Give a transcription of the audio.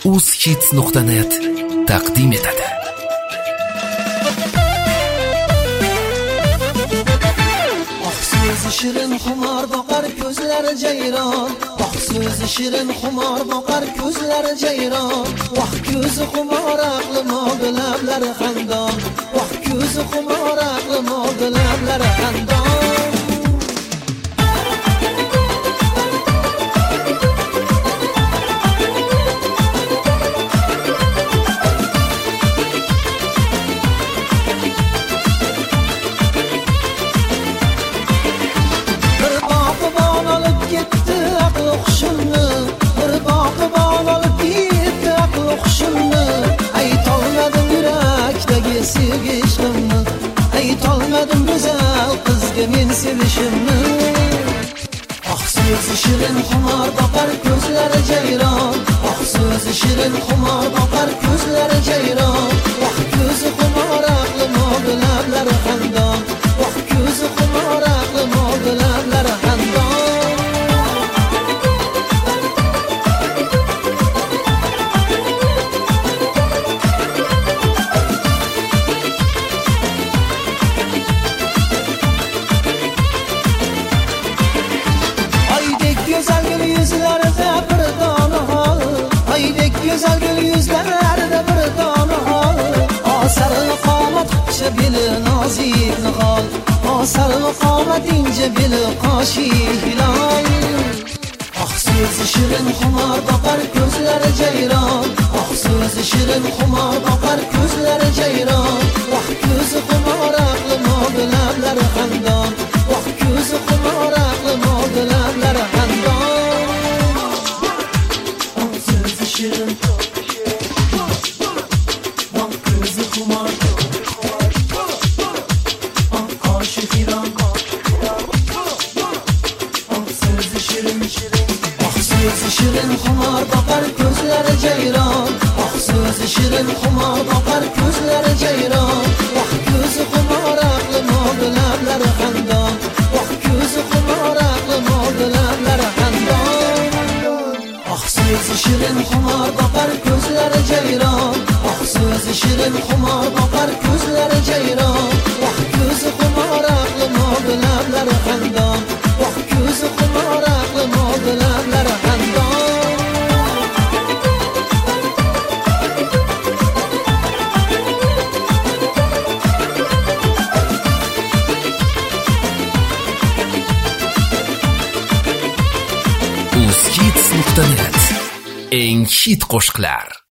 uzhits.net taqdim etadi. So'zi shirin xumor boqar ko'zlari jayron, so'zi shirin xumor boqar ko'zlari jayron. Ko'zi xumor aqli mo'l lablari xandon, ko'zi xumor aqli mo'l lablari xandon. Aytolmadim go'zal qizga men sevishimni. So'zi shirin xumor boqar ko'zlari jayron, so'zi shirin xumor boqar ko'zlari jayron. Ko'zi xumor aqli mo'l lablari xandon, ko'zi xumor aqli mo'l lablari xandon. Güzel gül yüzlerde bir dona hal, sarı qamat beli nazik nihal, sarı qamat ince beli qashi hilal. So'zi shirin xumor boqar ko'zlari jayron, so'zi shirin xumor boqar ko'zlari jayron. Ko'zi xumor aqli mo'l lablari xandon, ko'zi xumor aqli mo'l lablari xandon. So'zi shirin So'zi shirin xumor boqar ko'zlari jayron, so'zi shirin xumor boqar ko'zlari jayron. Ko'zi xumor aqli mo'l lablari xandon, ko'zi xumor aqli mo'l lablari xandon. So'zi shirin xumor boqar ko'zlari jayron, so'zi shirin xumor boqar ko'zlari jayron. Ko'zi xumor aqli mo'l lablari xandon, ko'zi xumor aqli mo'l lablari xandon. uzhits.net eng hit qo'shiqlar.